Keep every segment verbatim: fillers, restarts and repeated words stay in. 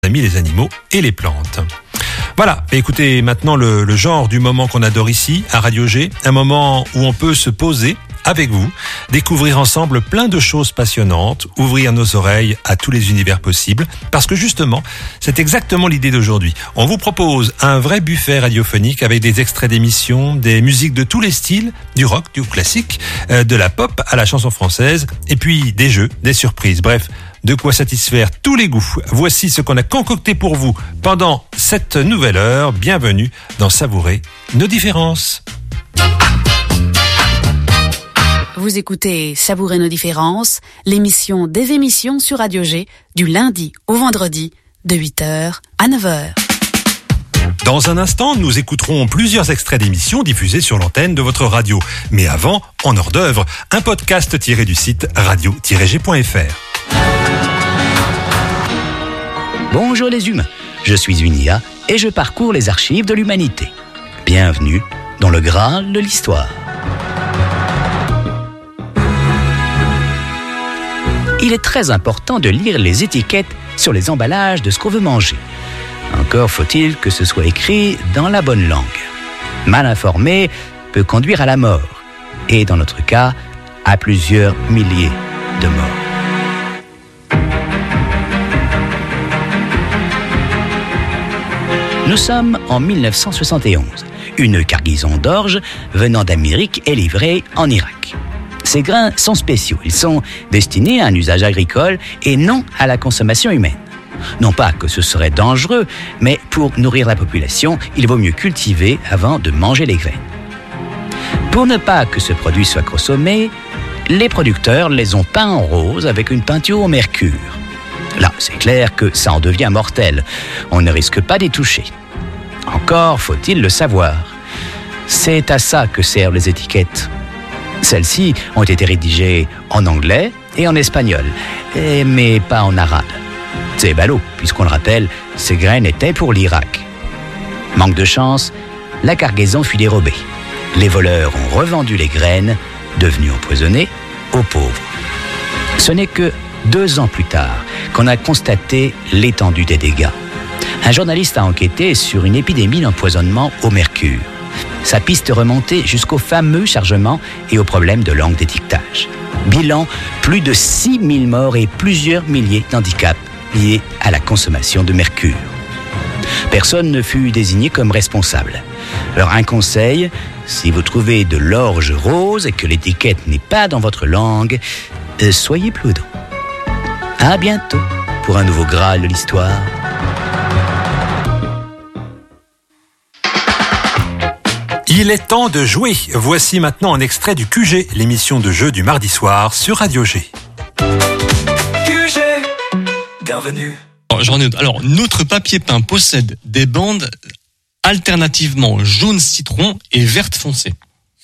amis les animaux et les plantes. Voilà, écoutez maintenant le, le genre du moment qu'on adore ici à Radio G, un moment où on peut se poser avec vous, découvrir ensemble plein de choses passionnantes, ouvrir nos oreilles à tous les univers possibles, parce que justement, c'est exactement l'idée d'aujourd'hui. On vous propose un vrai buffet radiophonique avec des extraits d'émissions, des musiques de tous les styles, du rock, du classique, euh, de la pop à la chanson française, et puis des jeux, des surprises, bref, de quoi satisfaire tous les goûts. Voici ce qu'on a concocté pour vous pendant cette nouvelle heure. Bienvenue dans Savourer nos différences. Vous écoutez Savourer nos différences, l'émission des émissions sur Radio G, du lundi au vendredi, de huit heures à neuf heures. Dans un instant, nous écouterons plusieurs extraits d'émissions diffusées sur l'antenne de votre radio. Mais avant, en hors d'œuvre, un podcast tiré du site radio tiret g point f r. Bonjour les humains, je suis une I A et je parcours les archives de l'humanité. Bienvenue dans le Graal de l'histoire. Il est très important de lire les étiquettes sur les emballages de ce qu'on veut manger. Encore faut-il que ce soit écrit dans la bonne langue. Mal informé peut conduire à la mort, et dans notre cas, à plusieurs milliers de morts. Nous sommes en mille neuf cent soixante et onze. Une cargaison d'orge venant d'Amérique est livrée en Irak. Ces grains sont spéciaux. Ils sont destinés à un usage agricole et non à la consommation humaine. Non pas que ce serait dangereux, mais pour nourrir la population, il vaut mieux cultiver avant de manger les graines. Pour ne pas que ce produit soit consommé, les producteurs les ont peints en rose avec une peinture au mercure. Là, c'est clair que ça en devient mortel. On ne risque pas d'y toucher. Encore faut-il le savoir. C'est à ça que servent les étiquettes. Celles-ci ont été rédigées en anglais et en espagnol, mais pas en arabe. C'est ballot, puisqu'on le rappelle, ces graines étaient pour l'Irak. Manque de chance, la cargaison fut dérobée. Les voleurs ont revendu les graines, devenues empoisonnées, aux pauvres. Ce n'est que deux ans plus tard qu'on a constaté l'étendue des dégâts. Un journaliste a enquêté sur une épidémie d'empoisonnement au mercure. Sa piste remontait jusqu'au fameux chargement et au problème de langue d'étiquetage. Bilan, plus de six mille morts et plusieurs milliers d'handicaps liés à la consommation de mercure. Personne ne fut désigné comme responsable. Alors un conseil, si vous trouvez de l'orge rose et que l'étiquette n'est pas dans votre langue, euh, soyez prudents. À bientôt pour un nouveau Graal de l'histoire. Il est temps de jouer. Voici maintenant un extrait du Q G, l'émission de jeu du mardi soir sur Radio G. Q G, bienvenue. Alors, j'en ai autre. Alors, notre papier peint possède des bandes alternativement jaune citron et verte foncé.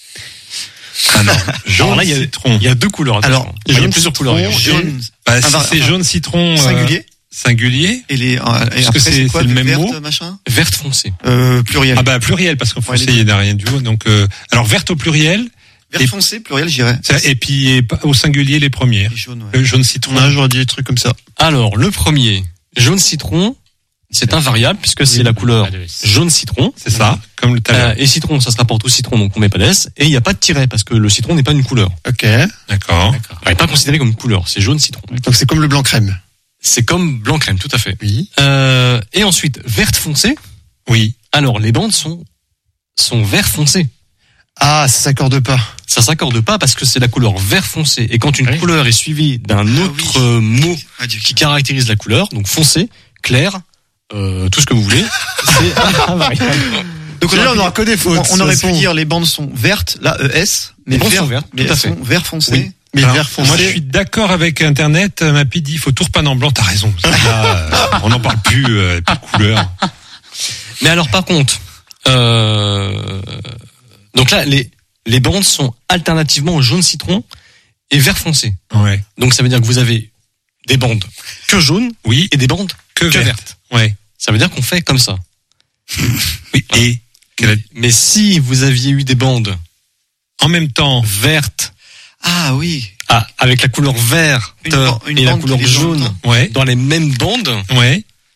Alors, jaune Alors là, il y a, citron. Il y a deux couleurs. Alors, il y a jaune plusieurs citron, couleurs. jaune, Bah, si enfin, c'est enfin, jaune citron euh, singulier. singulier. Et les, euh, et Parce après, que c'est- quoi, c'est le même verte, mot. machin Verte foncé. euh, pluriel. Ah bah pluriel parce qu'en français Ouais, les il n'y a rien du tout. Donc euh, alors verte au pluriel Vert et- foncé, pluriel, j'irais. ça, et puis et pas- au singulier les premières. Et jaune, ouais. Le jaune citron. Ouais, j'aurais dit des trucs comme ça. Alors, le premier, jaune citron, c'est invariable puisque c'est la couleur jaune citron. C'est ça, comme tout à l'heure. Euh, et citron, ça se rapporte au citron, donc on met pas d'S. Et il n'y a pas de tiret parce que le citron n'est pas une couleur. Ok. D'accord. Il n'est pas considéré comme une couleur, c'est jaune citron. Donc c'est comme le blanc crème. C'est comme blanc crème, tout à fait. Oui. Euh, et ensuite, verte foncé. Oui. Alors, les bandes sont, sont vert foncé. Ah, ça s'accorde pas. Ça s'accorde pas parce que c'est la couleur vert foncé. Et quand une Oui. couleur est suivie d'un Ah autre oui. euh, mot Ah, Dieu. qui caractérise la couleur, donc foncé, clair, euh, tout ce que vous voulez, c'est invariable. Donc Là, on, on aura aura que des fautes. On, de aurait toute pu façon. dire les bandes sont vertes, là E S, mais Les bandes vert, sont vertes, mais tout à elles fait. sont vert foncé. Oui. Mais Alors, vert foncé. moi je suis d'accord avec Internet. Ma pie dit il faut tout repeindre en blanc. T'as raison. Là, euh, on n'en parle plus. Euh, plus de couleur. Mais alors, par contre, euh, donc là, les, les bandes sont alternativement jaune citron et vert foncé. Ouais. Donc ça veut dire que vous avez des bandes que jaunes Oui. et des bandes Que, que verte. vertes. Ouais. Ça veut dire qu'on fait comme ça. Oui. Et quelle- Mais si vous aviez eu des bandes en même temps vertes, Ah oui. ah, avec la couleur vert Une ban- une et la bande couleur qui est jaune. jaune Ouais. dans les mêmes bandes, Ouais.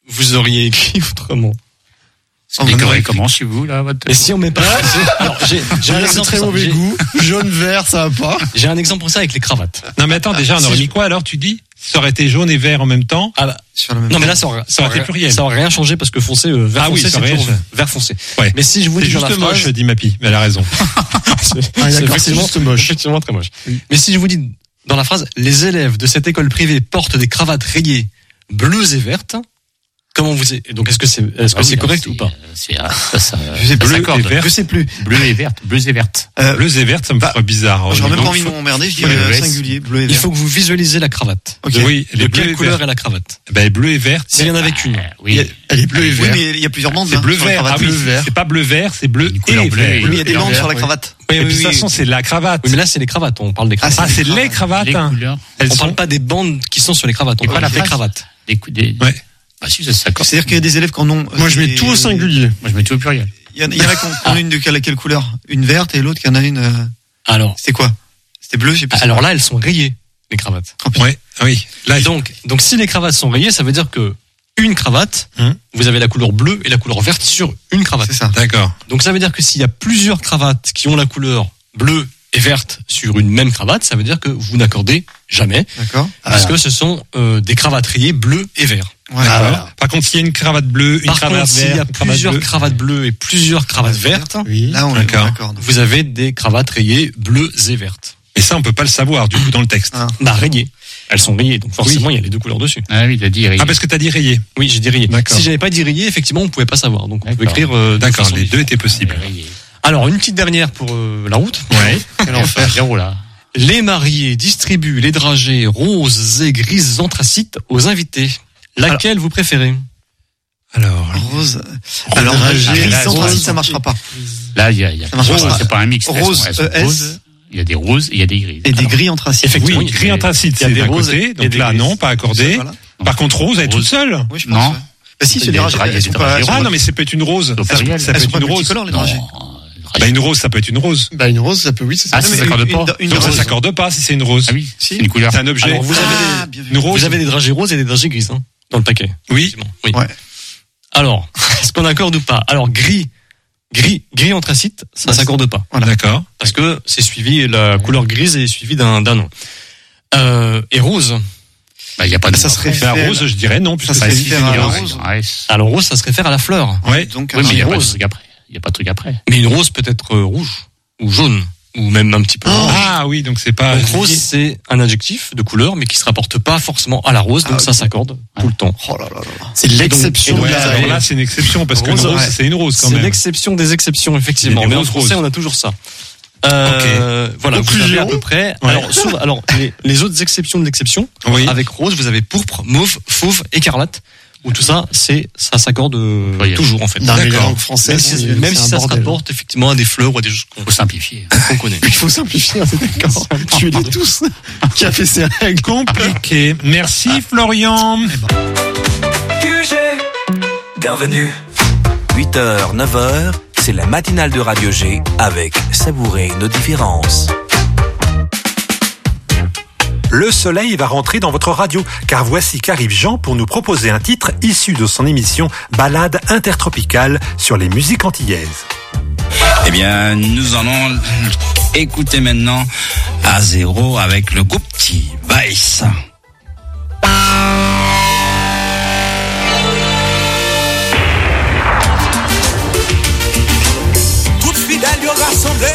vous auriez écrit autrement. C'est décoré comment chez vous, là, votre... Et si on met pas, alors, j'ai, j'ai un exemple très pour ça. mauvais J'ai- goût. Jaune, vert, ça va pas. J'ai un exemple pour ça avec les cravates. Non, mais attends, déjà, on Si aurait je- mis quoi alors, tu dis? Ça aurait été jaune et vert en même temps? Ah bah, Sur le même non mais temps. là ça aurait, Ça aurait été aurait- pluriel. ça aurait rien changé parce que foncé, euh, vert Ah oui, foncé, ça c'est aurait toujours rien. vert foncé. Ouais. Mais si je vous C'est dis dans juste la moche, phrase, dit Mappy, mais elle a raison. c'est, Ah, c'est d'accord, c'est effectivement, juste moche. effectivement très moche. Mais si je vous dis dans la phrase, les élèves de cette école privée portent des cravates rayées bleues et vertes. Comment vous est, donc est-ce que c'est, est-ce que Ah oui, c'est là, correct c'est- ou pas? C'est, ah, ça, ça, Je sais ça bleu s'accorde. et vert. Je sais plus. Bleu et verte, bleu et verte. Euh, Bleues et vertes, ça me bah, ferait bizarre. J'aurais même Donc, pas envie de faut- m'emmerder, je Ouais, dirais le S. singulier, bleu et Il vert. faut que vous visualisez la cravate. Ok. Oui, De les bleus quelle et couleur verts. est la cravate? Ben, bleu et vert. S'il y en avait qu'une. Ah, oui. Elle est bleue et Oui, vert. Oui, mais il y a plusieurs bandes. C'est hein, bleu sur la vert. cravate. Ah oui, Bleu vert. c'est pas bleu vert, c'est bleu Une couleur et bleue vert. et- Oui, mais il y a des Bleu bandes vert, sur la oui. cravate. Oui, Et oui, puis, de toute oui. façon, c'est la cravate. Oui, mais là c'est les cravates, on parle des cravates. Ah, Ah, c'est les cravates, Les hein. couleurs. Elles on sont. parle pas des bandes qui sont sur les cravates, on Et pas parle la des face. cravates. Des, cou- des... Ouais. Bah si, ça s'accorde. C'est-à-dire qu'il y a des élèves qui en ont. Moi, je mets des- tout au singulier. Moi, je mets tout au pluriel. Il y en il y en a qui en ont une de quelle, quelle couleur? Une verte et l'autre qui en a une. euh, Alors, C'était quoi? C'était bleu, je sais pas. alors là elles sont rayées, les cravates. Ouais, oui. Là, Donc, donc si les cravates sont rayées, ça veut dire que une cravate, Hum. vous avez la couleur bleue et la couleur verte sur une cravate. C'est ça. d'accord. Donc ça veut dire que s'il y a plusieurs cravates qui ont la couleur bleue et verte sur une même cravate, ça veut dire que vous n'accordez jamais, D'accord. parce que ce sont euh, des cravates rayées bleues et vertes. Ouais. D'accord. voilà. Par contre, s'il y a une cravate bleue, une Par cravate contre, s'il y a verte, une cravate plusieurs bleue. cravates bleues et plusieurs cravates vertes, Oui. Là, on est D'accord. d'accord. donc. vous avez des cravates rayées bleues et vertes. Et ça, on peut pas le savoir, du coup, dans le texte. Ah. Bah rayées. Elles sont rayées, donc forcément il y a les deux couleurs dessus. Ah oui, il a dit rayé. Ah, parce que t'as dit rayé. Oui, j'ai dit rayé. D'accord. Si j'avais pas dit rayé, effectivement, on pouvait pas savoir. Donc on peut D'accord. écrire euh, de D'accord, façon les deux différente. étaient possibles. Rayé. Alors une petite dernière pour euh, la route. Ouais. Quel enfer. Zéro, là. Les mariés distribuent les dragées roses et grises anthracites aux invités. Laquelle vous préférez? Alors, Rose. Alors, dragé, gris là, sans rose. tracite, ça marchera pas. Là, il y a, il y a Ça marche rose, pas. c'est pas un mix. Elles Rose, sont- elles sont E S. roses. Il y a des roses et il y a des grises. Et des Alors, gris anthracite. Effectivement, oui, il y a gris des- anthracite, il y a c'est des d'un roses côté. et Donc des là, grises. non, pas accordé. Voilà. Par contre, rose, elle est toute seule. Oui, je Non. pense. ouais. Bah si, Il y c'est a des des dragées. dragées, Elles sont des pas- dragées elles sont Ah pas- non, mais ça peut être une rose. Au Ça, peut- pluriel. ça elles peut sont être pas une rose. multicolores, les dragées. Non. Bah, une rose, ça peut être une rose. Bah, une rose, ça peut, oui, c'est ça. Ah, ça mais s'accorde une- pas. une- une Donc ça rose. s'accorde pas si c'est une rose. Ah oui, Si. c'est une couleur. C'est un objet. Alors vous avez Ah, des, bien vu. Une rose. vous avez des dragées roses et des dragées grises hein, dans le paquet. Oui. Effectivement, oui. Ouais. Alors, est-ce qu'on accorde ou pas? Alors gris, gris, gris anthracite, ça Ouais, s'accorde pas. Voilà. D'accord. Parce que c'est suivi, la couleur grise est suivie d'un d'un nom. Euh, et rose. Bah, il y a pas de. Ça serait Bah, fait- rose, je dirais non, puisque Ça c'est serait c'est fait une à la rose. rose. Ouais. Alors rose, ça se réfère à la fleur. Ouais. Donc, Oui, mais il n'y a une pas de rose. truc après. Il n'y a pas de truc après. Mais une rose peut être euh, rouge ou jaune ou même un petit peu. orange. Ah oui, donc c'est pas. Donc rose, c'est un adjectif de couleur, mais qui se rapporte pas forcément à la rose, donc Ah, ça s'accorde tout le temps. Oh là là là. C'est l'exception. Et donc, Ouais, et donc, alors là, c'est une exception, parce que Rose, une rose, ouais. c'est une rose quand C'est même. l'exception des exceptions, effectivement. Il y a des Mais en roses français, roses. on a toujours ça. Euh, Voilà, vous avez à peu près. Ouais. Alors, sauf, alors les, les autres exceptions de l'exception, Oui. avec rose, vous avez pourpre, mauve, fauve, écarlate. Où tout ça, c'est ça s'accorde euh, Oui. toujours en fait. Non, mais la D'accord. langue française, Même si, c'est- même c'est si un ça se bordel. rapporte effectivement à des fleurs ou à des choses qu'on Faut simplifier. qu'on connaît. Il faut simplifier, c'est d'accord. Tu es tous qui a fait ses règles. Compliqué. Merci Florian. Q G. Bienvenue. huit heures, neuf heures, c'est la matinale de Radio G avec Savourer nos différences. Le soleil va rentrer dans votre radio, car voici qu'arrive Jean pour nous proposer un titre issu de son émission Balade intertropicale sur les musiques antillaises. Eh bien, nous allons écouter maintenant à zéro avec le groupe Petit Vice. Toutes fidèles yo rassemblé.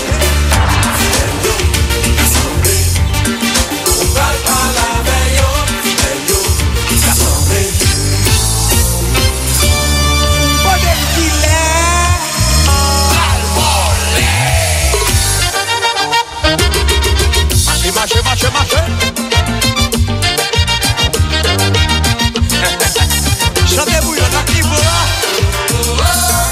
Marchez, marchez, marchez. Chantez-vous, y'en a qui voit.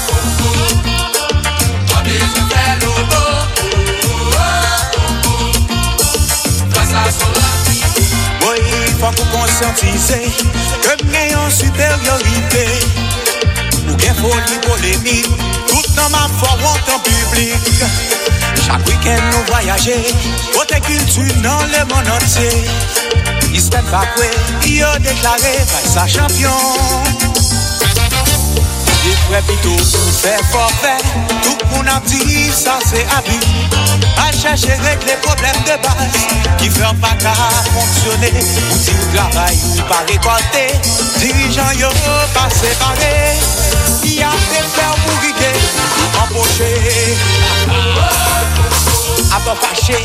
Oui, il faut qu'on conscientise que nous ayons supériorité. Ou bien folie polémique, tout dans ma forme en public. Chaque week-end nous voyager, côté culture dans le monde entier. Il se fait pas quoi, il a déclaré, va sa champion. après plutôt faire forfait. Tout le monde a dit ça c'est abus. À chercher régler les problèmes de base qui font pas qu'à fonctionner. Ou si le travail ou pas récolté, dirigeants yo pas séparés. Il y a des faire pour guider, embaucher, à pas fâcher.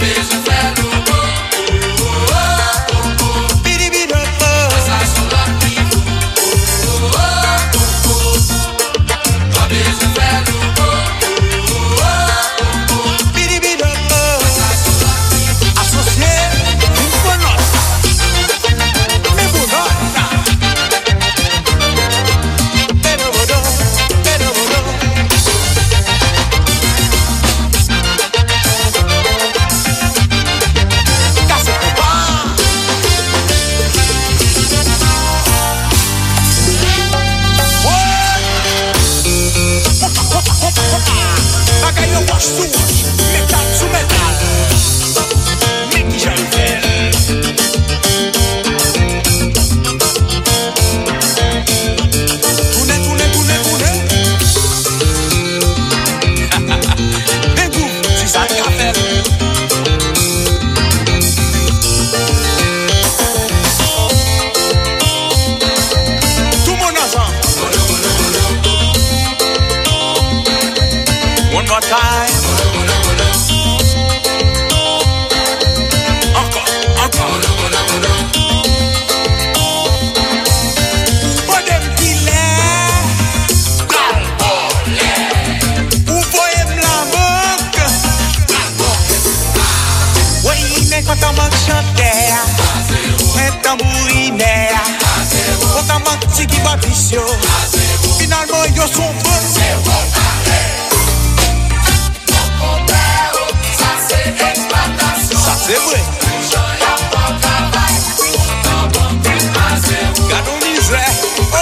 Finalement, ils sont bons. C'est bon, ça c'est exploitation. Ça c'est vrai. Gardons misère.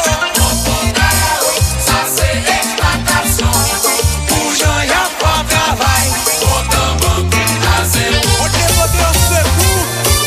Ça c'est exploitation. Pour gens, y'a pas de travail. On dévote un secours.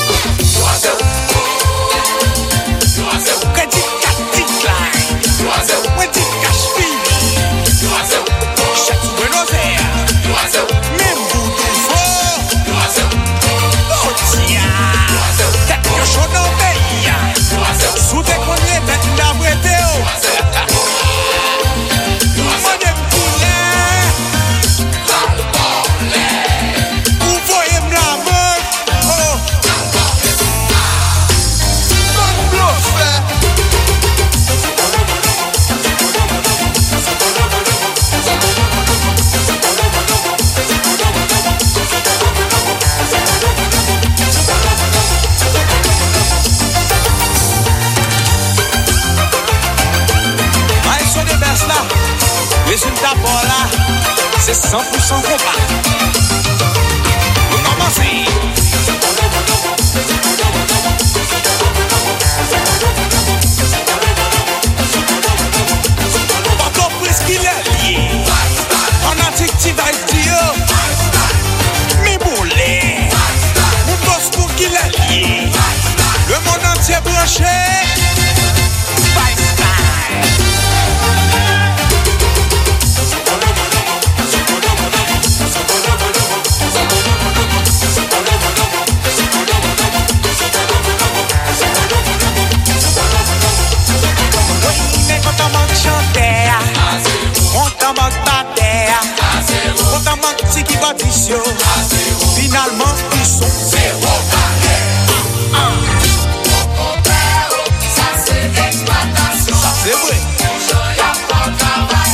Résultat pour là, c'est cent pour cent combat. Vous commencez. Pas compris ce qu'il est lié. En adjectif à dire, mais boulé. Mon boss pour qu'il est lié. Le monde entier branché. Finalement, ils sont zéro carré. Ça c'est exploitation. Ça c'est vrai. Y'a pas de travail.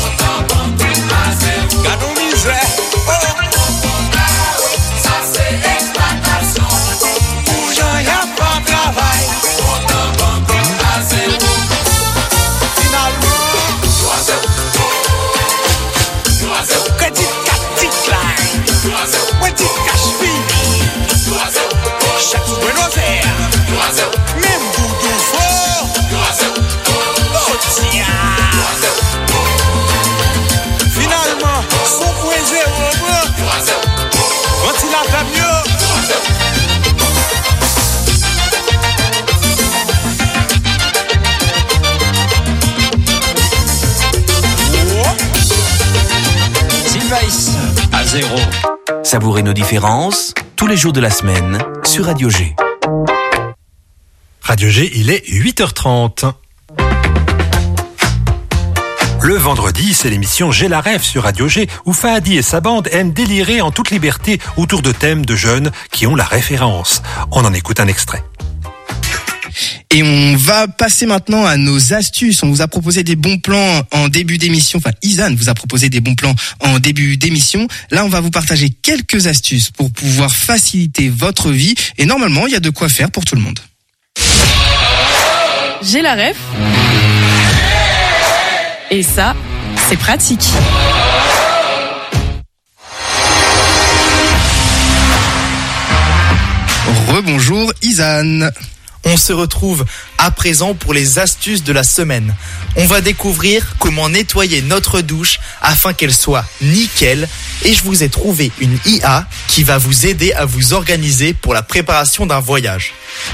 Gardons misère. Ça c'est exploitation. Pour gens, y'a pas de travail. Finalement, crédit quatre line. What did cash be? zéro. Savourez nos différences tous les jours de la semaine sur Radio G. Radio G, il est huit heures trente. Le vendredi, c'est l'émission J'ai la rêve sur Radio G, où Fahadi et sa bande aiment délirer en toute liberté autour de thèmes de jeunes qui ont la référence. On en écoute un extrait. Et on va passer maintenant à nos astuces. On vous a proposé des bons plans en début d'émission. Enfin, Izan vous a proposé des bons plans en début d'émission. Là, on va vous partager quelques astuces pour pouvoir faciliter votre vie. Et normalement, il y a de quoi faire pour tout le monde. J'ai la ref. Et ça, c'est pratique. Rebonjour Izan. On se retrouve à présent pour les astuces de la semaine. On va découvrir comment nettoyer notre douche afin qu'elle soit nickel. Et je vous ai trouvé une I A qui va vous aider à vous organiser pour la préparation d'un voyage.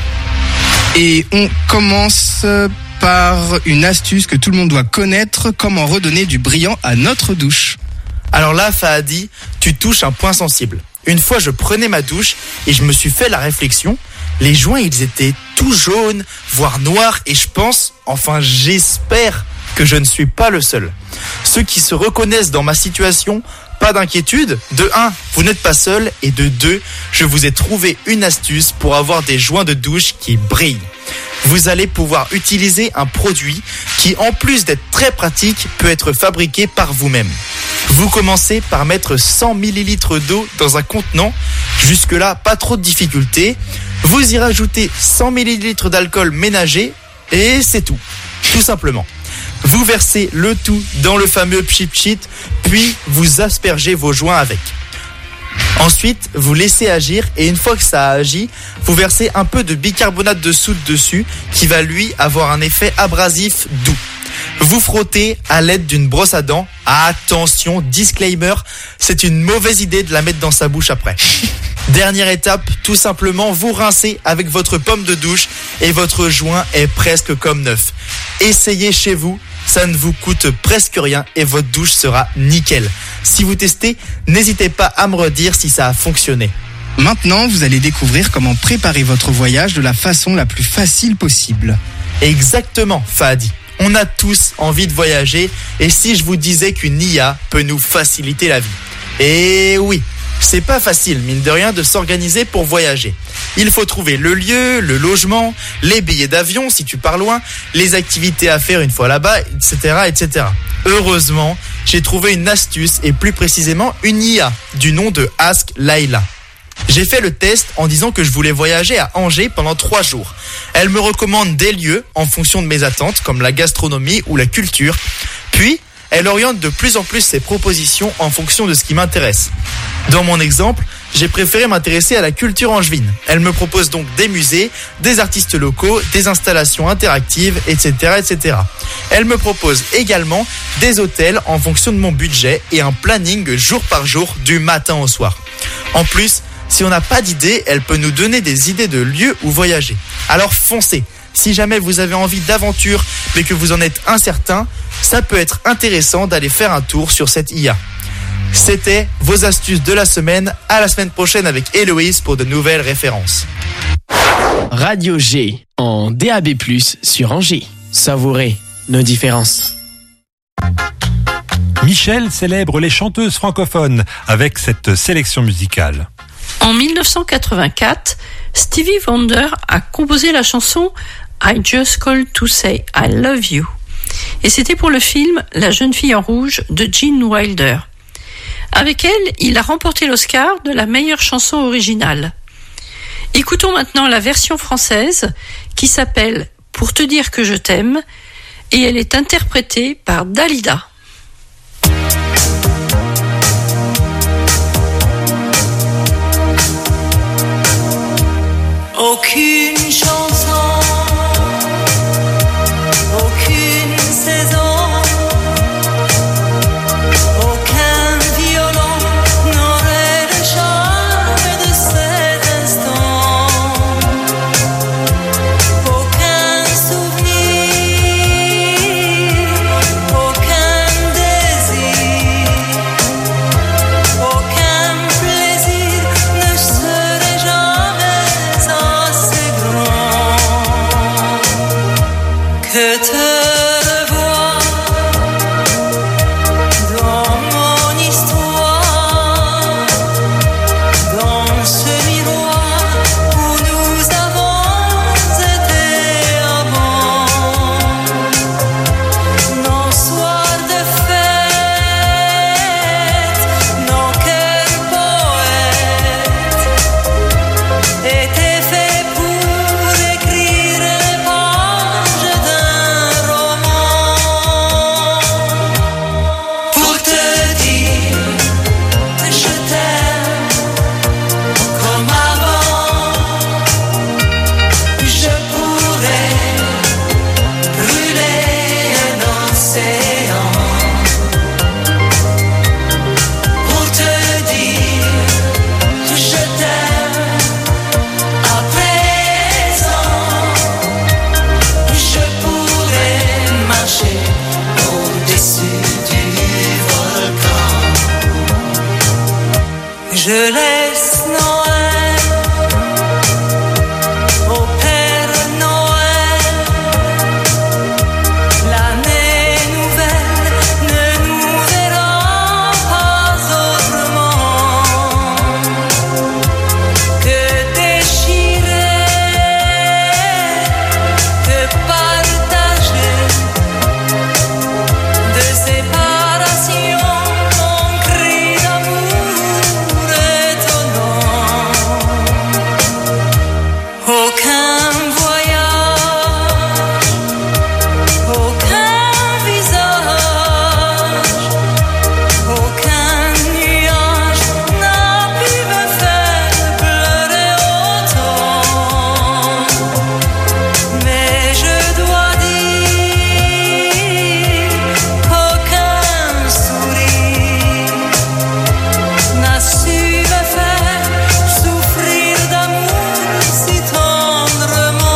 Et on commence par une astuce que tout le monde doit connaître, comment redonner du brillant à notre douche. Alors là, Fahadi, tu touches un point sensible. Une fois, je prenais ma douche et je me suis fait la réflexion. Les joints, ils étaient tout jaunes, voire noirs, et je pense, enfin j'espère que je ne suis pas le seul. Ceux qui se reconnaissent dans ma situation, pas d'inquiétude. De un, vous n'êtes pas seul, et de deux, je vous ai trouvé une astuce pour avoir des joints de douche qui brillent. Vous allez pouvoir utiliser un produit qui, en plus d'être très pratique, peut être fabriqué par vous-même. Vous commencez par mettre cent millilitres d'eau dans un contenant. Jusque-là, pas trop de difficultés. Vous y rajoutez cent millilitres d'alcool ménager et c'est tout, tout simplement. Vous versez le tout dans le fameux pchit-pchit, puis vous aspergez vos joints avec. Ensuite, vous laissez agir et une fois que ça a agi, vous versez un peu de bicarbonate de soude dessus qui va lui avoir un effet abrasif doux. Vous frottez à l'aide d'une brosse à dents. Attention, disclaimer, c'est une mauvaise idée de la mettre dans sa bouche après. Dernière étape, tout simplement, vous rincez avec votre pomme de douche et votre joint est presque comme neuf. Essayez chez vous, ça ne vous coûte presque rien et votre douche sera nickel. Si vous testez, n'hésitez pas à me redire si ça a fonctionné. Maintenant, vous allez découvrir comment préparer votre voyage de la façon la plus facile possible. Exactement, Fahadi. On a tous envie de voyager et si je vous disais qu'une I A peut nous faciliter la vie? Et oui, c'est pas facile, mine de rien, de s'organiser pour voyager. Il faut trouver le lieu, le logement, les billets d'avion si tu pars loin, les activités à faire une fois là-bas, et cetera, et cetera. Heureusement, j'ai trouvé une astuce et plus précisément une I A du nom de Ask Layla. J'ai fait le test en disant que je voulais voyager à Angers pendant trois jours. Elle me recommande des lieux en fonction de mes attentes, comme la gastronomie ou la culture. Puis, elle oriente de plus en plus ses propositions en fonction de ce qui m'intéresse. Dans mon exemple, j'ai préféré m'intéresser à la culture angevine. Elle me propose donc des musées, des artistes locaux, des installations interactives, et cetera, et cetera. Elle me propose également des hôtels en fonction de mon budget et un planning jour par jour du matin au soir. En plus, si on n'a pas d'idée, elle peut nous donner des idées de lieux où voyager. Alors foncez. Si jamais vous avez envie d'aventure mais que vous en êtes incertain, ça peut être intéressant d'aller faire un tour sur cette I A. C'était vos astuces de la semaine. À la semaine prochaine avec Héloïse pour de nouvelles références. Radio G en D A B plus, sur Angers. Savourez nos différences. Michel célèbre les chanteuses francophones avec cette sélection musicale. En dix-neuf cent quatre-vingt-quatre, Stevie Wonder a composé la chanson I Just Called to Say I Love You. Et c'était pour le film La jeune fille en rouge de Gene Wilder. Avec elle, il a remporté l'Oscar de la meilleure chanson originale. Écoutons maintenant la version française qui s'appelle Pour te dire que je t'aime et elle est interprétée par Dalida. Aucune chanson, aucune saison, aucun violon n'aurait le charme de cet instant. Aucun souvenir, aucun désir, aucun te revois dans mon histoire, dans ce miroir où nous avons été amants. Nos soirs de fête, nos cœurs poètes étaient faits pour écrire les pages d'un roman. Pour te dire que je t'aime comme avant, je pourrais brûler un océan. Pour te dire que je t'aime à présent, je pourrais marcher au-dessus du volcan. Je laisse Noël au Père Noël. L'année nouvelle ne nous verra pas autrement que déchirer, que partager. De séparation, mon cri d'amour étonnant. Aucun voyage, aucun visage, aucun nuage n'a pu me faire pleurer autant. Mais je dois dire qu'aucun sourire n'a su me faire souffrir d'amour si tendrement.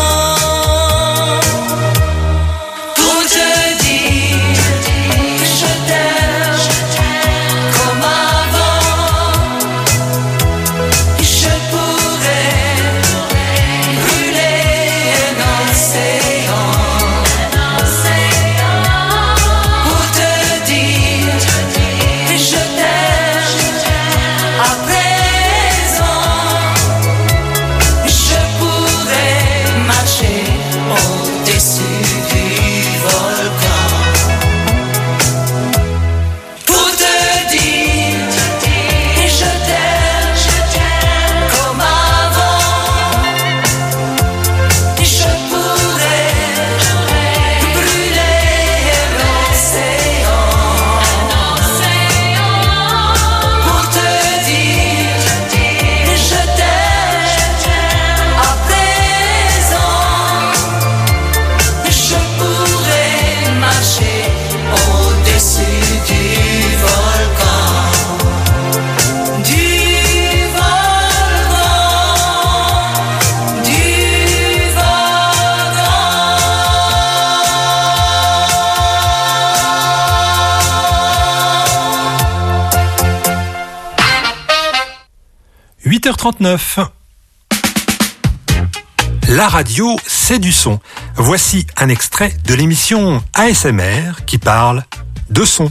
Pour te dire que je t'aime comme avant, je pourrais brûler un océan. Pour te dire que je t'aime à présent, je pourrais marcher au-dessus du volcan. Pour te dire que je t'aime comme avant, je pourrais brûler l'océan. Pour te dire que je t'aime à présent, je pourrais marcher au-dessus du volcan. Du volcan, du huit heures trente-neuf. La radio, c'est du son. Voici un extrait de l'émission A S M R qui parle de son.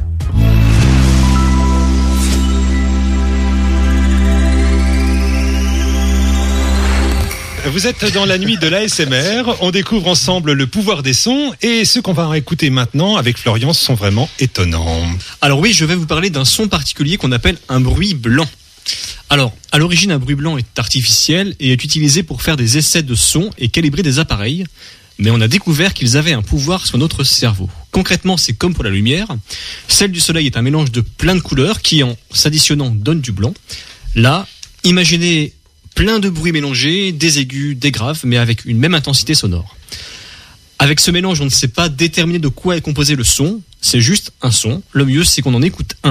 Vous êtes dans la nuit de l'A S M R, on découvre ensemble le pouvoir des sons et ceux qu'on va écouter maintenant avec Florian sont vraiment étonnants. Alors oui, je vais vous parler d'un son particulier qu'on appelle un bruit blanc. Alors, à l'origine, un bruit blanc est artificiel et est utilisé pour faire des essais de son et calibrer des appareils. Mais on a découvert qu'ils avaient un pouvoir sur notre cerveau. Concrètement, c'est comme pour la lumière. Celle du soleil est un mélange de plein de couleurs qui, en s'additionnant, donne du blanc. Là, imaginez plein de bruits mélangés, des aigus, des graves, mais avec une même intensité sonore. Avec ce mélange, on ne sait pas déterminer de quoi est composé le son. C'est juste un son. Le mieux, c'est qu'on en écoute un.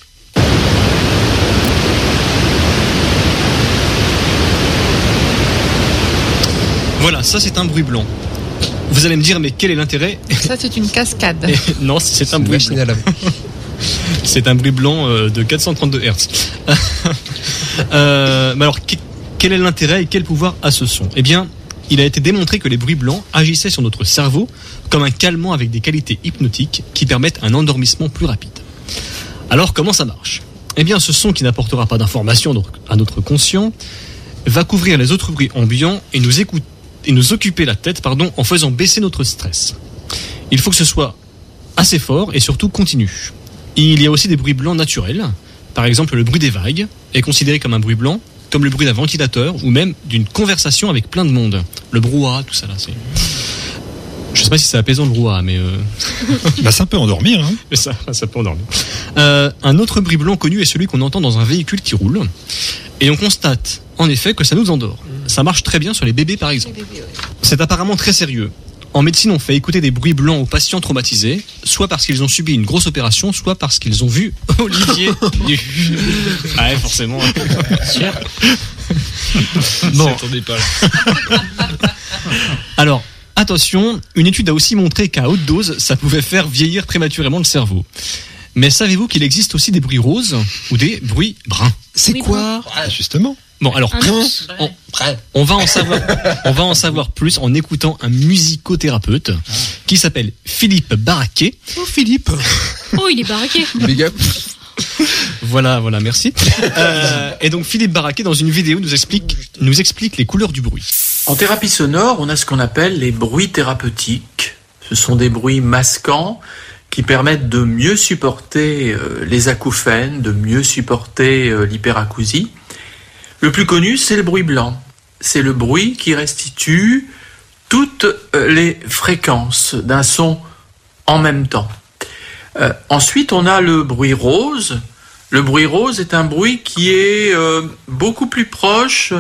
Voilà, ça c'est un bruit blanc. Vous allez me dire, mais quel est l'intérêt ? Ça c'est une cascade. Et non, c'est, c'est un bruit blanc. C'est un bruit blanc de quatre cent trente-deux hertz. euh, mais alors, quel est l'intérêt et quel pouvoir a ce son ? Eh bien, il a été démontré que les bruits blancs agissaient sur notre cerveau comme un calmant avec des qualités hypnotiques qui permettent un endormissement plus rapide. Alors, comment ça marche ? Eh bien, ce son qui n'apportera pas d'informations à notre conscient va couvrir les autres bruits ambiants et nous, écouter, et nous occuper la tête pardon, en faisant baisser notre stress. Il faut que ce soit assez fort et surtout continu. Il y a aussi des bruits blancs naturels. Par exemple, le bruit des vagues est considéré comme un bruit blanc, comme le bruit d'un ventilateur ou même d'une conversation avec plein de monde. Le brouhaha, tout ça là, c'est... Je sais pas si c'est apaisant le brouhaha, mais... Euh... bah ça peut endormir. Hein. Ça, ça peut endormir. Euh, un autre bruit blanc connu est celui qu'on entend dans un véhicule qui roule. Et on constate, en effet, que ça nous endort. Ça marche très bien sur les bébés, par exemple. C'est apparemment très sérieux. En médecine, on fait écouter des bruits blancs aux patients traumatisés, soit parce qu'ils ont subi une grosse opération, soit parce qu'ils ont vu Olivier nu. Ah ouais, forcément. Sûr. Bon. Attendez pas là. Alors, attention, une étude a aussi montré qu'à haute dose, ça pouvait faire vieillir prématurément le cerveau. Mais savez-vous qu'il existe aussi des bruits roses ou des bruits bruns ? C'est quoi ? Ah, justement. Bon, alors, on, on, va en savoir, on va en savoir plus en écoutant un musicothérapeute ah. qui s'appelle Philippe Barraquet. Oh, Philippe. Oh, il est baraqué. Big up. Voilà, voilà, merci. Euh, et donc, Philippe Barraquet, dans une vidéo, nous explique, nous explique les couleurs du bruit. En thérapie sonore, on a ce qu'on appelle les bruits thérapeutiques. Ce sont des bruits masquants qui permettent de mieux supporter euh, les acouphènes, de mieux supporter euh, l'hyperacousie. Le plus connu, c'est le bruit blanc. C'est le bruit qui restitue toutes les fréquences d'un son en même temps. Euh, ensuite, on a le bruit rose. Le bruit rose est un bruit qui est euh, beaucoup plus proche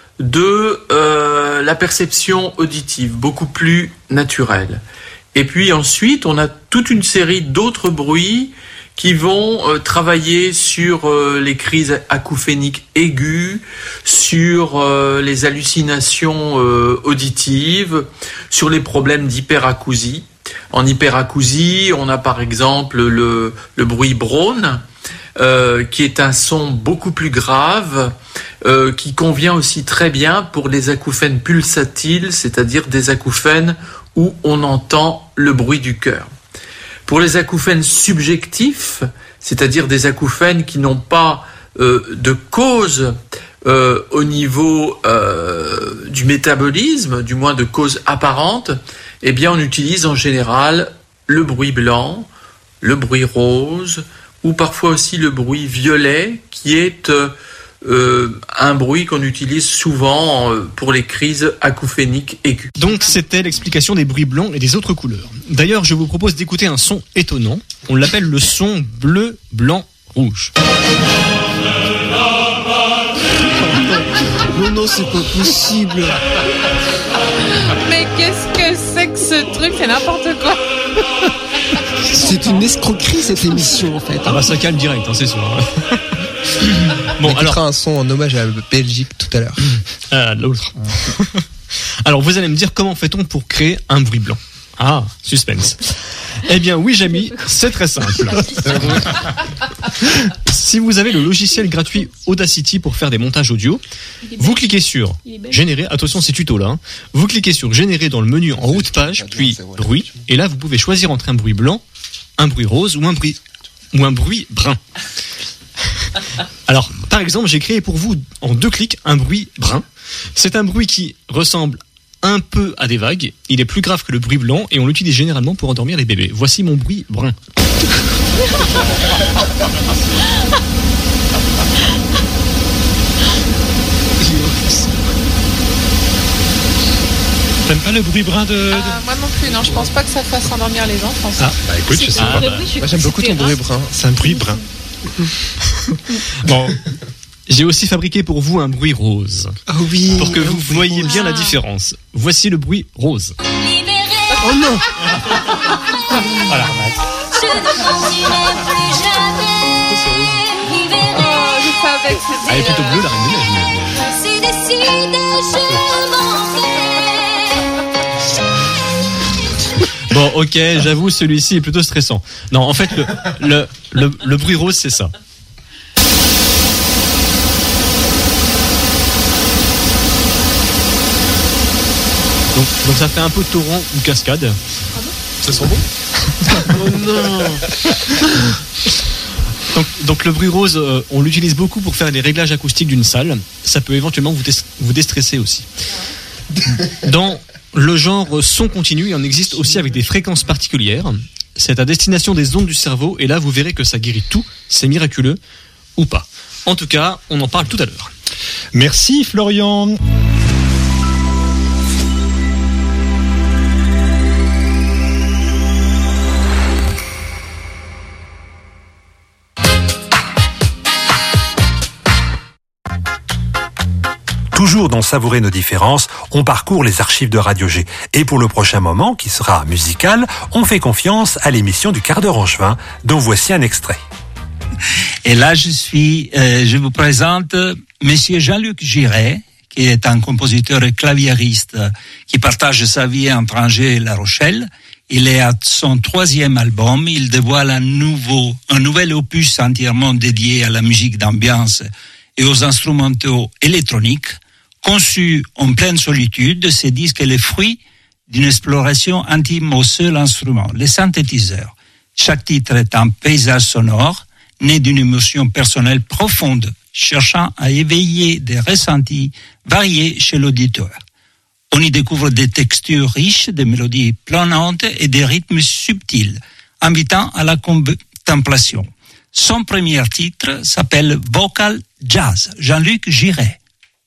de euh, la perception auditive, beaucoup plus naturel. Et puis ensuite, on a toute une série d'autres bruits qui vont euh, travailler sur euh, les crises acouphéniques aiguës, sur euh, les hallucinations euh, auditives, sur les problèmes d'hyperacousie. En hyperacousie, on a par exemple le, le bruit Brown, euh, qui est un son beaucoup plus grave, euh, qui convient aussi très bien pour les acouphènes pulsatiles, c'est-à-dire des acouphènes où on entend le bruit du cœur. Pour les acouphènes subjectifs, c'est-à-dire des acouphènes qui n'ont pas euh, de cause euh, au niveau euh, du métabolisme, du moins de cause apparente, eh bien on utilise en général le bruit blanc, le bruit rose, ou parfois aussi le bruit violet, qui est euh, Euh, un bruit qu'on utilise souvent euh, pour les crises acouphéniques aiguës. Donc c'était l'explication des bruits blancs et des autres couleurs. D'ailleurs, je vous propose d'écouter un son étonnant. On l'appelle le son bleu, blanc, rouge. Non, non, c'est pas possible. Mais qu'est-ce que c'est que ce truc ? C'est n'importe quoi. C'est une escroquerie cette émission en fait. Ah bah ça calme direct, hein, c'est sûr. Bon, on alors un son en hommage à la Belgique tout à l'heure. Ah, l'autre. Alors vous allez me dire comment fait-on pour créer un bruit blanc ? Ah, suspense. Eh bien oui, Jamy, c'est très simple. Si vous avez le logiciel gratuit Audacity pour faire des montages audio, vous cliquez sur générer, attention c'est tuto là, hein. Vous cliquez sur générer dans le menu en haut de page, puis bruit, et là vous pouvez choisir entre un bruit blanc, un bruit rose ou un bruit, ou un bruit brun. Alors, par exemple, j'ai créé pour vous en deux clics un bruit brun. C'est un bruit qui ressemble un peu à des vagues. Il est plus grave que le bruit blanc et on l'utilise généralement pour endormir les bébés. Voici mon bruit brun. T'aimes pas le bruit brun de... de... Ah, moi non plus, non, je pense pas que ça fasse endormir les enfants. Ça. Ah, bah écoute, je sais pas. Bah, moi j'aime beaucoup ton bruit brun. C'est un bruit brun. Bon, j'ai aussi fabriqué pour vous un bruit rose. Ah oh oui. Pour que vous oui. voyiez bien la différence. Voici le bruit rose. Oh non. Voilà. Je ne continuerai plus jamais. Oh, je savais que c'était... Elle est plutôt bleue la reine des neiges. Si décidé, je m'en vais. Bon, ok, j'avoue, celui-ci est plutôt stressant. Non, en fait, le, le, le, le bruit rose, c'est ça. Donc, donc ça fait un peu torrent ou cascade. Ça sent bon. Oh non. Donc, donc le bruit rose, euh, on l'utilise beaucoup pour faire les réglages acoustiques d'une salle. Ça peut éventuellement vous, dé- vous déstresser aussi. Dans le genre son continu, il en existe aussi avec des fréquences particulières. C'est à destination des ondes du cerveau et là vous verrez que ça guérit tout, c'est miraculeux ou pas. En tout cas, on en parle tout à l'heure. Merci Florian. Toujours dans Savourer nos différences, on parcourt les archives de Radio G. Et pour le prochain moment, qui sera musical, on fait confiance à l'émission du quart d'heure angevin, dont voici un extrait. Et là, je suis, euh, je vous présente Monsieur Jean-Luc Giret, qui est un compositeur et claviériste qui partage sa vie entre Angers et La Rochelle. Il est à son troisième album. Il dévoile un nouveau, un nouvel opus entièrement dédié à la musique d'ambiance et aux instrumentaux électroniques. Conçu en pleine solitude, ce disque est le fruit d'une exploration intime au seul instrument, le synthétiseur. Chaque titre est un paysage sonore, né d'une émotion personnelle profonde, cherchant à éveiller des ressentis variés chez l'auditeur. On y découvre des textures riches, des mélodies planantes et des rythmes subtils, invitant à la contemplation. Son premier titre s'appelle Vocal Jazz, Jean-Luc Giret.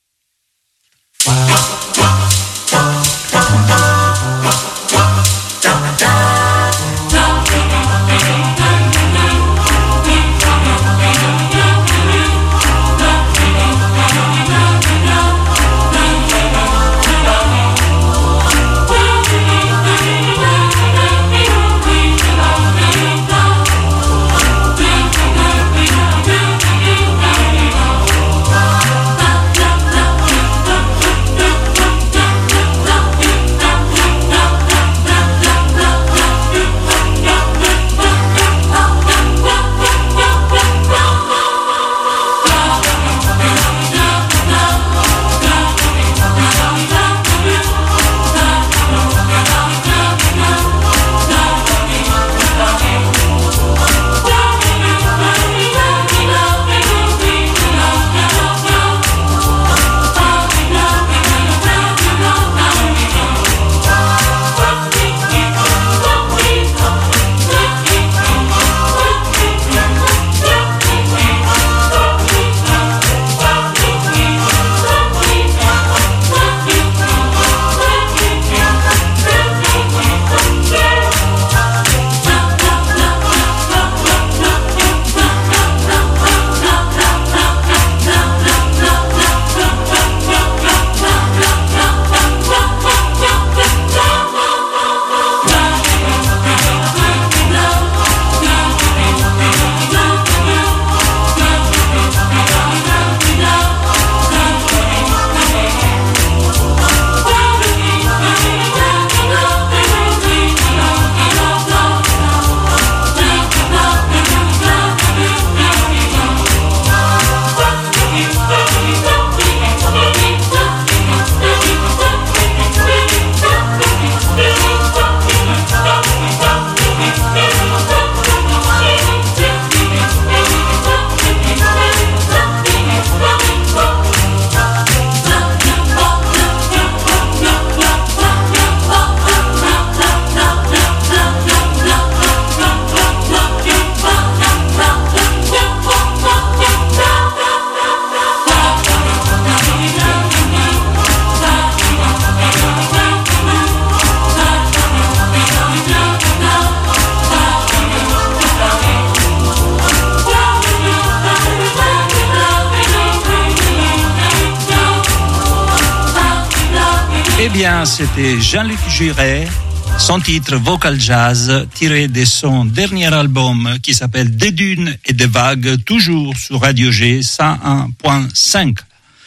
Eh bien, c'était Jean-Luc Giret, son titre Vocal Jazz, tiré de son dernier album qui s'appelle Des dunes et des vagues, toujours sur Radio G cent un point cinq.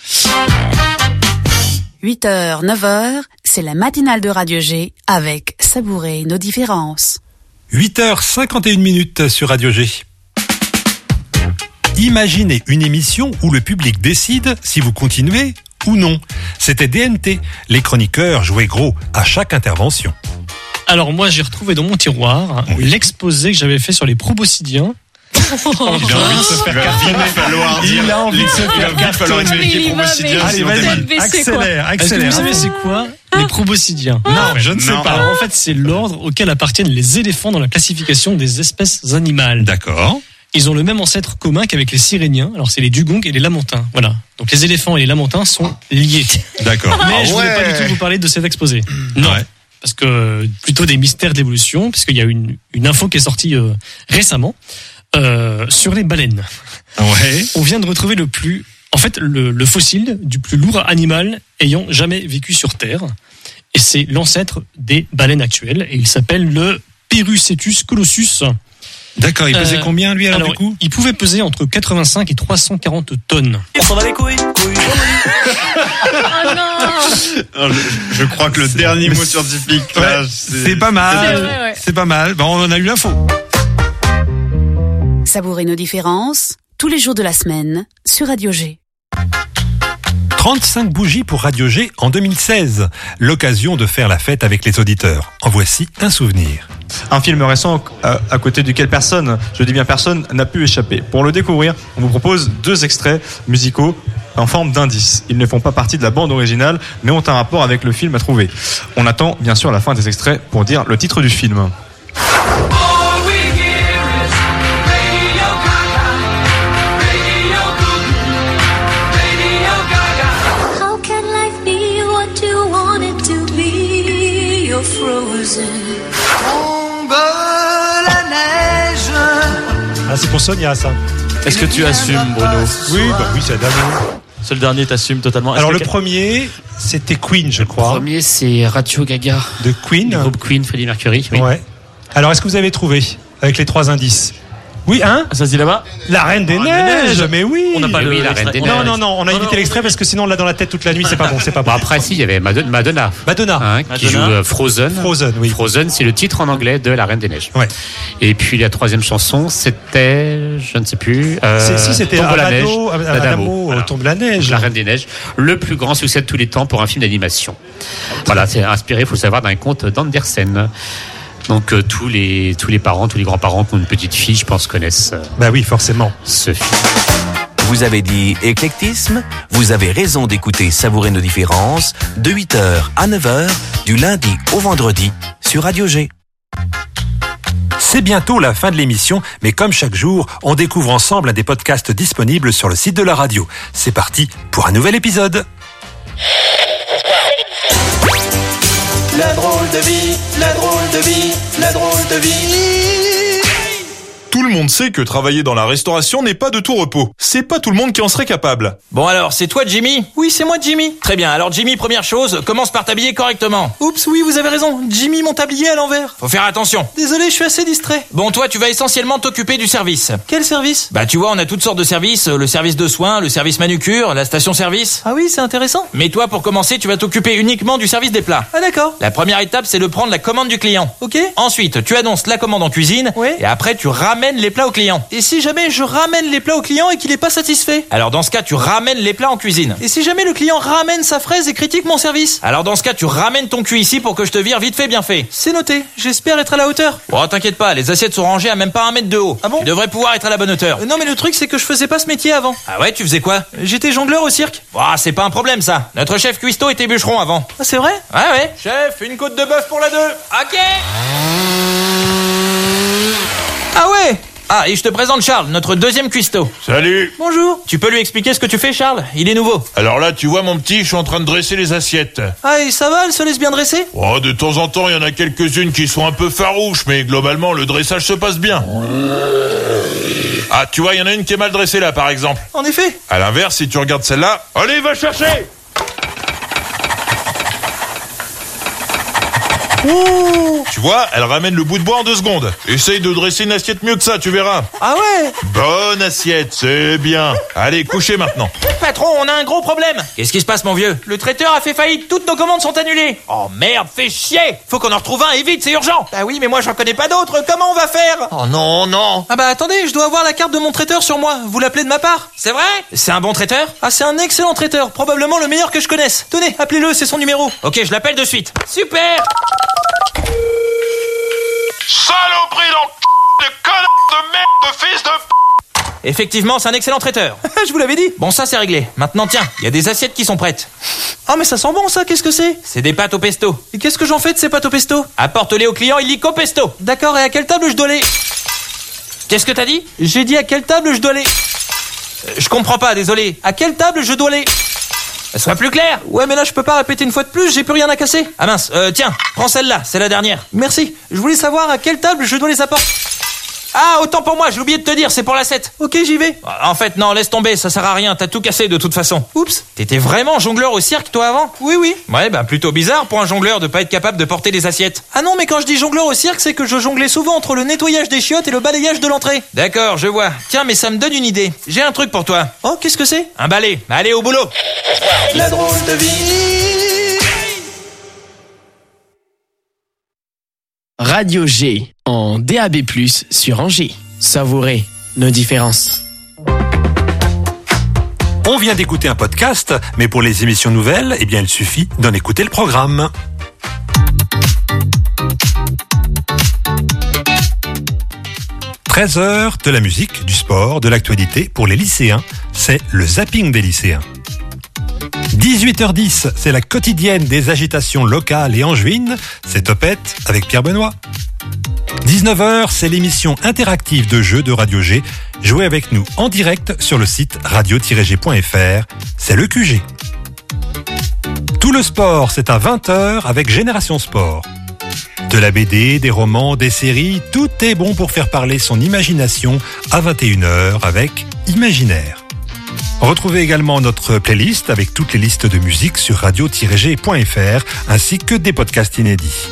huit heures, neuf heures, c'est la matinale de Radio G avec Savourer nos différences. huit heures cinquante et une minutes sur Radio G. Imaginez une émission où le public décide si vous continuez ou non. C'était D N T. Les chroniqueurs jouaient gros à chaque intervention. Alors moi, j'ai retrouvé dans mon tiroir oui. l'exposé que j'avais fait sur les proboscidiens. Il a envie de se faire cartonner. Il a envie de se faire cartonner. Allez, vas-y, accélère, accélère. Est-ce que vous savez c'est quoi les proboscidiens? Non, je ne sais non. pas. Alors, en fait, c'est l'ordre auquel appartiennent les éléphants dans la classification des espèces animales. D'accord. Ils ont le même ancêtre commun qu'avec les siréniens. Alors, c'est les dugongs et les lamentins. Voilà. Donc, les éléphants et les lamentins sont liés. D'accord. Mais ah je ne ouais. voulais pas du tout vous parler de cet exposé. Non. Ouais. Parce que plutôt des mystères de l'évolution, puisqu'il y a une, une info qui est sortie euh, récemment euh, sur les baleines. Ouais. On vient de retrouver le plus, en fait, le, le fossile du plus lourd animal ayant jamais vécu sur Terre. Et c'est l'ancêtre des baleines actuelles. Et il s'appelle le Perucetus colossus. D'accord, il pesait euh, combien lui alors, alors du coup? Il pouvait peser entre quatre-vingt-cinq et trois cent quarante tonnes. On s'en va les couilles, couilles. Oh non. je, je crois que le dernier mot scientifique, ouais, là, c'est, c'est pas mal. C'est, vrai, ouais. c'est pas mal. Bon, on en a eu l'info. Savourez nos différences tous les jours de la semaine sur Radio G. trente-cinq bougies pour Radio G en deux mille seize. L'occasion de faire la fête avec les auditeurs. En voici un souvenir. Un film récent à, à côté duquel personne, je dis bien personne, n'a pu échapper. Pour le découvrir, on vous propose deux extraits musicaux en forme d'indices. Ils ne font pas partie de la bande originale, mais ont un rapport avec le film à trouver. On attend bien sûr la fin des extraits pour dire le titre du film. Ah, c'est pour Sonia, ça. Est-ce que tu assumes, Bruno? Oui, bah oui, c'est le dernier. C'est le dernier, t'assumes totalement. Est-ce Alors, le que... premier, c'était Queen, je crois. Le premier, c'est Radio Gaga. De Queen. Le groupe Queen, Freddie Mercury. Oui. Ouais. Alors, est-ce que vous avez trouvé, avec les trois indices? Oui, hein? Ça se dit là-bas? La Reine des, oh, Neiges, des Neiges, mais oui. On n'a pas le, oui, la Reine des Neiges. Non, non, non, on a évité l'extrait parce que sinon on l'a dans la tête toute la nuit, c'est pas bon, c'est pas bon. Bon, après, si, il y avait Madonna. Madonna. Hein, qui Madonna. joue euh, Frozen. Frozen, oui. Frozen, c'est le titre en anglais de La Reine des Neiges. Ouais. Et puis la troisième chanson, c'était, je ne sais plus. Euh, c'est, si, c'était Tombe la neige. Adamo, voilà. Tombe la neige. La Reine des Neiges, le plus grand succès de tous les temps pour un film d'animation. Voilà, c'est inspiré, il faut le savoir, d'un conte d'Andersen. Donc euh, tous les tous les parents, tous les grands-parents qui ont une petite fille, je pense, connaissent. Euh, bah oui, forcément. Ce film. Vous avez dit éclectisme, vous avez raison d'écouter Savourer nos différences de huit heures à neuf heures du lundi au vendredi sur Radio G. C'est bientôt la fin de l'émission, mais comme chaque jour, on découvre ensemble un des podcasts disponibles sur le site de la radio. C'est parti pour un nouvel épisode. La drôle de vie, la drôle de vie, la drôle de vie. Tout le monde sait que travailler dans la restauration n'est pas de tout repos. C'est pas tout le monde qui en serait capable. Bon alors, c'est toi Jimmy? Oui, c'est moi Jimmy. Très bien, alors Jimmy, première chose, commence par t'habiller correctement. Oups, oui, vous avez raison, Jimmy mon tablier à l'envers. Faut faire attention. Désolé, je suis assez distrait. Bon, toi, tu vas essentiellement t'occuper du service. Quel service? Bah tu vois, on a toutes sortes de services, le service de soins, le service manucure, la station service. Ah oui, c'est intéressant. Mais toi, pour commencer, tu vas t'occuper uniquement du service des plats. Ah d'accord. La première étape, c'est de prendre la commande du client. Ok. Ensuite, tu annonces la commande en cuisine. Oui. Et après, tu ramènes les plats au client. Et si jamais je ramène les plats au client et qu'il est pas satisfait? Alors dans ce cas, tu ramènes les plats en cuisine. Et si jamais le client ramène sa fraise et critique mon service? Alors dans ce cas, tu ramènes ton cul ici pour que je te vire vite fait bien fait. C'est noté. J'espère être à la hauteur. Oh, t'inquiète pas, les assiettes sont rangées à même pas un mètre de haut. Ah bon? Tu devrais pouvoir être à la bonne hauteur. Euh, non mais le truc c'est que je faisais pas ce métier avant. Ah ouais, tu faisais quoi? euh, J'étais jongleur au cirque. Oh, c'est pas un problème ça. Notre chef cuistot était bûcheron avant. Ah c'est vrai? Ouais ouais. Chef, une côte de bœuf pour la deux. Ok. Ah ouais. Ah, et je te présente Charles, notre deuxième cuistot. Salut. Bonjour. Tu peux lui expliquer ce que tu fais, Charles? Il est nouveau. Alors là, tu vois, mon petit, je suis en train de dresser les assiettes. Ah, et ça va, elle se laisse bien dresser? Oh, de temps en temps, il y en a quelques-unes qui sont un peu farouches, mais globalement, le dressage se passe bien. Ah, tu vois, il y en a une qui est mal dressée là, par exemple. En effet. À l'inverse, si tu regardes celle-là, allez, va chercher. Ouh. Tu vois, elle ramène le bout de bois en deux secondes. Essaye de dresser une assiette mieux que ça, tu verras. Ah ouais. Bonne assiette, c'est bien. Allez, couchez maintenant. Patron, on a un gros problème. Qu'est-ce qui se passe, mon vieux? Le traiteur a fait faillite, toutes nos commandes sont annulées. Oh merde, fais chier. Faut qu'on en retrouve un et vite, c'est urgent. Bah oui, mais moi j'en connais pas d'autres, comment on va faire? Oh non, non. Ah bah attendez, je dois avoir la carte de mon traiteur sur moi. Vous l'appelez de ma part? C'est vrai? C'est un bon traiteur? Ah, c'est un excellent traiteur, probablement le meilleur que je connaisse. Tenez, appelez-le, c'est son numéro. Ok, je l'appelle de suite. Super. Saloperie dans le de connard de merde de fils de p... Effectivement, c'est un excellent traiteur. Je vous l'avais dit. Bon, ça c'est réglé. Maintenant, tiens, il y a des assiettes qui sont prêtes. Ah, mais ça sent bon ça, qu'est-ce que c'est? C'est des pâtes au pesto. Et qu'est-ce que j'en fais de ces pâtes au pesto? Apporte-les au client illico pesto. D'accord, et à quelle table je dois les... Qu'est-ce que t'as dit? J'ai dit à quelle table je dois les... Euh, Je comprends pas, désolé. À quelle table je dois les... Sois plus clair. Ouais, mais là je peux pas répéter une fois de plus, j'ai plus rien à casser. Ah mince, euh, tiens, prends celle-là, c'est la dernière. Merci, je voulais savoir à quelle table je dois les apporter. Ah, autant pour moi, j'ai oublié de te dire, c'est pour l'assiette. Ok, j'y vais. En fait, non, laisse tomber, ça sert à rien, t'as tout cassé de toute façon. Oups. T'étais vraiment jongleur au cirque, toi, avant? Oui, oui. Ouais, bah plutôt bizarre pour un jongleur de pas être capable de porter des assiettes. Ah non, mais quand je dis jongleur au cirque, c'est que je jonglais souvent entre le nettoyage des chiottes et le balayage de l'entrée. D'accord, je vois. Tiens, mais ça me donne une idée. J'ai un truc pour toi. Oh, qu'est-ce que c'est? Un balai. Allez, au boulot. La drôle de vie. Radio G en D A B plus, sur Angers. Savourez nos différences. On vient d'écouter un podcast, mais pour les émissions nouvelles, eh bien, il suffit d'en écouter le programme. treize heures, de la musique, du sport, de l'actualité pour les lycéens. C'est le zapping des lycéens. dix-huit heures dix, c'est la quotidienne des agitations locales et angevines. C'est Topette avec Pierre Benoît. dix-neuf heures, c'est l'émission interactive de jeux de Radio G. Jouez avec nous en direct sur le site radio tiret g point f r. C'est le Q G. Tout le sport, c'est à vingt heures avec Génération Sport. De la B D, des romans, des séries, tout est bon pour faire parler son imagination à vingt et une heures avec Imaginaire. Retrouvez également notre playlist avec toutes les listes de musique sur radio tiret g point f r ainsi que des podcasts inédits.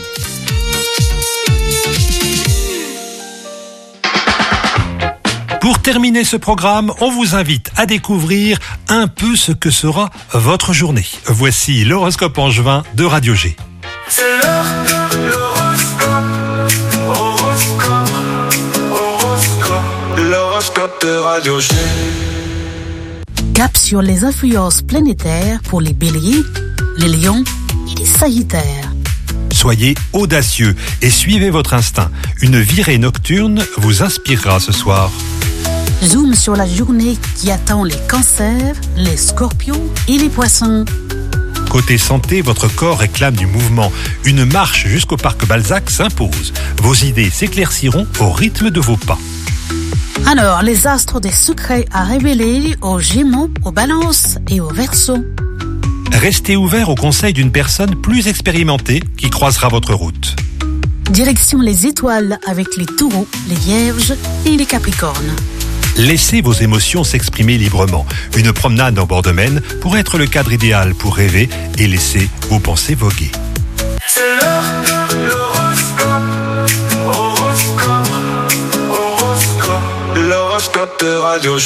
Pour terminer ce programme, on vous invite à découvrir un peu ce que sera votre journée. Voici l'horoscope angevin de Radio G. C'est l'heure de l'horoscope, horoscope, horoscope, l'horoscope de Radio G. Cap sur les influences planétaires pour les béliers, les lions et les sagittaires. Soyez audacieux et suivez votre instinct. Une virée nocturne vous inspirera ce soir. Zoom sur la journée qui attend les cancers, les scorpions et les poissons. Côté santé, votre corps réclame du mouvement. Une marche jusqu'au parc Balzac s'impose. Vos idées s'éclairciront au rythme de vos pas. Alors, les astres ont des secrets à révéler aux Gémeaux, aux Balances et aux Verseaux. Restez ouvert au conseil d'une personne plus expérimentée qui croisera votre route. Direction les étoiles avec les Taureaux, les Vierges et les Capricornes. Laissez vos émotions s'exprimer librement. Une promenade en bord de Maine pourrait être le cadre idéal pour rêver et laisser vos pensées voguer. C'est l'heure de l'horoscope, horoscope, horoscope, l'horoscope de Radio G.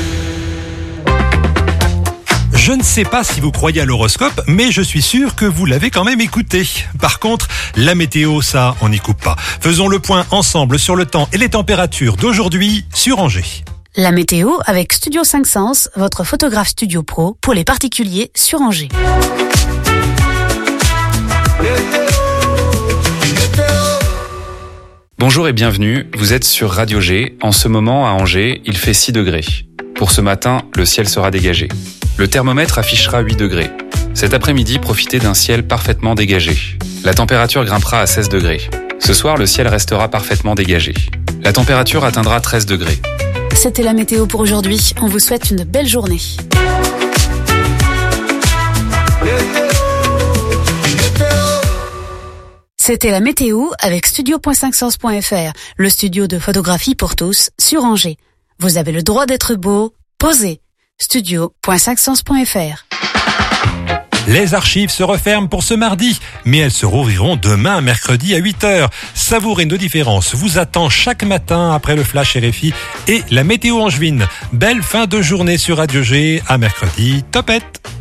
Je ne sais pas si vous croyez à l'horoscope, mais je suis sûr que vous l'avez quand même écouté. Par contre, la météo, ça, on n'y coupe pas. Faisons le point ensemble sur le temps et les températures d'aujourd'hui sur Angers. La météo avec Studio cinq Sens, votre photographe studio pro pour les particuliers sur Angers. Bonjour et bienvenue, vous êtes sur Radio G. En ce moment, à Angers, il fait six degrés. Pour ce matin, le ciel sera dégagé. Le thermomètre affichera huit degrés. Cet après-midi, profitez d'un ciel parfaitement dégagé. La température grimpera à seize degrés. Ce soir, le ciel restera parfaitement dégagé. La température atteindra treize degrés. C'était la météo pour aujourd'hui. On vous souhaite une belle journée. C'était la météo avec studio cinq sens point f r, le studio de photographie pour tous sur Angers. Vous avez le droit d'être beau, posez. studio cinq sens point f r. Les archives se referment pour ce mardi, mais elles se rouvriront demain, mercredi à huit heures. Savourez nos différences vous attend chaque matin après le Flash R F I et la météo angevine. Belle fin de journée sur Radio G, à mercredi, Topette.